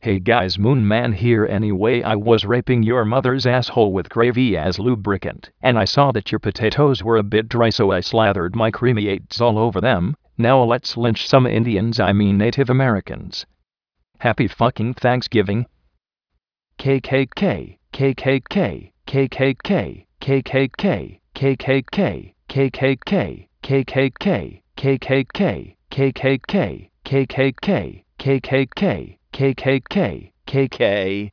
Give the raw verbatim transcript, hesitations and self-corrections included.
Hey guys, Moon Man here. Anyway, I was raping your mother's asshole with gravy as lubricant, and I saw that your potatoes were a bit dry, so I slathered my creamy eights all over them. Now let's lynch some Indians, I mean Native Americans. Happy fucking Thanksgiving. K K K, K K K, K K K, K K K, K K K, K K K, K K K, K K K, K K K, K K K, K K K, K K K, K K.